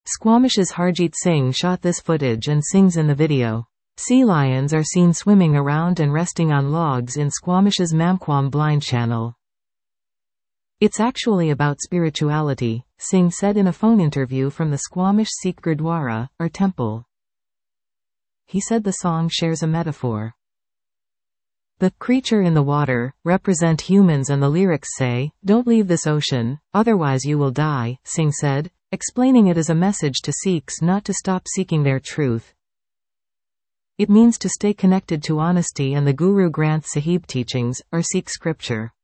Squamish's Harjit Singh shot this footage and sings in the video. Sea lions are seen swimming around and resting on logs in Squamish's Mamkwam blind channel. It's actually about spirituality, Singh said in a phone interview from the Squamish Sikh Gurdwara, or temple. He said the song shares a metaphor. The creature in the water represent humans and the lyrics say, "Don't leave this ocean, otherwise you will die," Singh said, explaining it as a message to Sikhs not to stop seeking their truth. It means to stay connected to honesty and the Guru Granth Sahib teachings, or Sikh scripture.